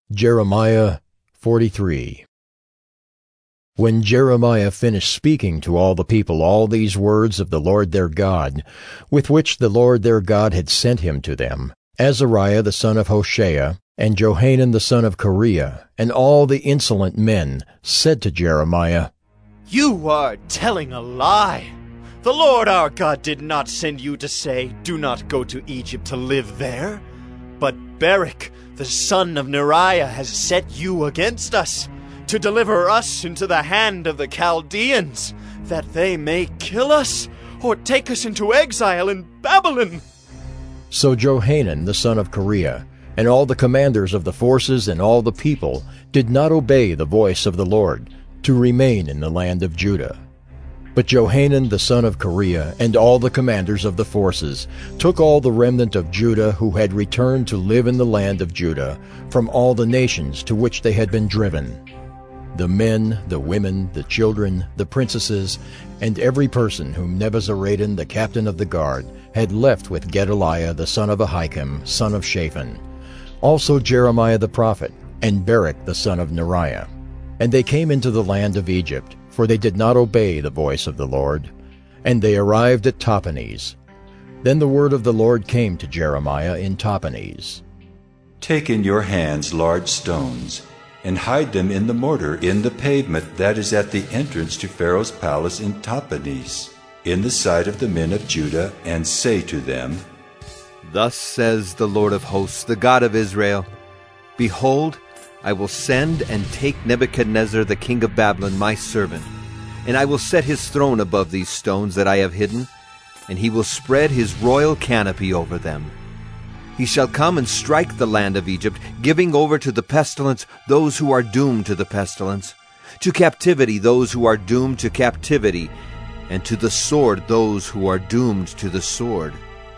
Jeremiah 43. When Jeremiah finished speaking to all the people all these words of the Lord their God, with which the Lord their God had sent him to them, Azariah the son of Hoshea, and Johanan the son of Kareah, and all the insolent men, said to Jeremiah, "You are telling a lie. The Lord our God did not send you to say, 'Do not go to Egypt to live there.' But Barak, the son of Neriah, has set you against us, to deliver us into the hand of the Chaldeans, that they may kill us, or take us into exile in Babylon." So Johanan the son of Kareah, and all the commanders of the forces and all the people did not obey the voice of the Lord, to remain in the land of Judah. But Johanan the son of Kareah and all the commanders of the forces took all the remnant of Judah who had returned to live in the land of Judah from all the nations to which they had been driven, the men, the women, the children, the princesses, and every person whom Nebuzaradan the captain of the guard had left with Gedaliah the son of Ahikam, son of Shaphan, also Jeremiah the prophet, and Barak the son of Neriah. And they came into the land of Egypt, for they did not obey the voice of the Lord. And they arrived at Tahpanhes. Then the word of the Lord came to Jeremiah in Tahpanhes. "Take in your hands large stones, and hide them in the mortar in the pavement that is at the entrance to Pharaoh's palace in Tahpanhes, in the sight of the men of Judah, and say to them, 'Thus says the Lord of hosts, the God of Israel, Behold, I will send and take Nebuchadnezzar the king of Babylon, my servant, and I will set his throne above these stones that I have hidden, and he will spread his royal canopy over them. He shall come and strike the land of Egypt, giving over to the pestilence those who are doomed to the pestilence, to captivity those who are doomed to captivity, and to the sword those who are doomed to the sword.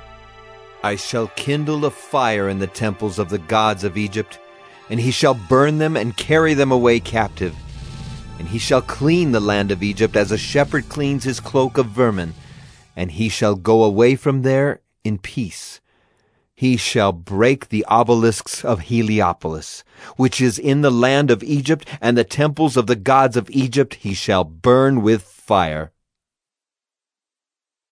I shall kindle a fire in the temples of the gods of Egypt, and he shall burn them and carry them away captive. And he shall clean the land of Egypt as a shepherd cleans his cloak of vermin, and he shall go away from there in peace. He shall break the obelisks of Heliopolis, which is in the land of Egypt, and the temples of the gods of Egypt he shall burn with fire.